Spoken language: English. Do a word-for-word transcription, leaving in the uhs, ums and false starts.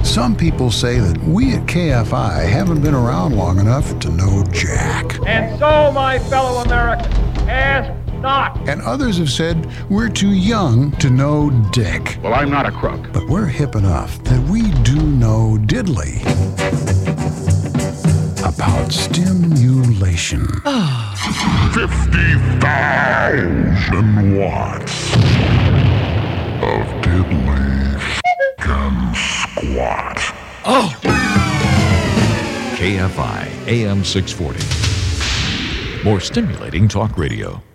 Some people say that we at K F I haven't been around long enough to know Jack. And so, my fellow Americans, ask not. And others have said we're too young to know Dick. Well, I'm not a crook. But we're hip enough that we do know diddly about stimulation. fifty thousand watts of diddly f***ing squat. Oh! K F I, A M six forty. More stimulating talk radio.